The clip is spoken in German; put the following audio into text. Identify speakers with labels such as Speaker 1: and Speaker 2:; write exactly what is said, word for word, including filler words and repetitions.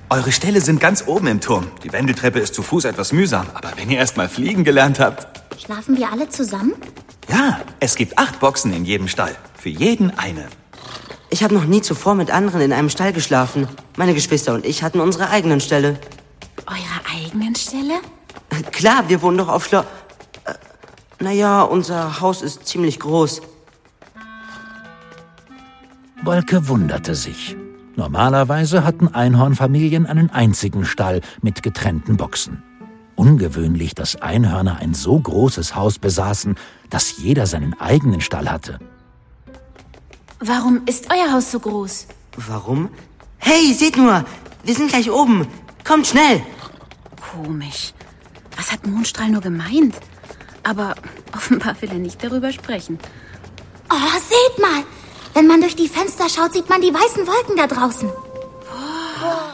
Speaker 1: Eure Ställe sind ganz oben im Turm. Die Wendeltreppe ist zu Fuß etwas mühsam. Aber wenn ihr erst mal fliegen gelernt habt...
Speaker 2: Schlafen wir alle zusammen?
Speaker 1: Ja, es gibt acht Boxen in jedem Stall. Für jeden eine.
Speaker 3: Ich habe noch nie zuvor mit anderen in einem Stall geschlafen. Meine Geschwister und ich hatten unsere eigenen Ställe.
Speaker 2: Eure eigenen Ställe?
Speaker 3: Klar, wir wohnen doch auf Schloss... Äh, naja, unser Haus ist ziemlich groß.
Speaker 4: Wolke wunderte sich. Normalerweise hatten Einhornfamilien einen einzigen Stall mit getrennten Boxen. Ungewöhnlich, dass Einhörner ein so großes Haus besaßen, dass jeder seinen eigenen Stall hatte.
Speaker 2: Warum ist euer Haus so groß?
Speaker 3: Warum? Hey, seht nur! Wir sind gleich oben! Kommt schnell!
Speaker 2: Komisch. Was hat Mondstrahl nur gemeint? Aber offenbar will er nicht darüber sprechen.
Speaker 5: Oh, seht mal! Wenn man durch die Fenster schaut, sieht man die weißen Wolken da draußen.
Speaker 2: Oh.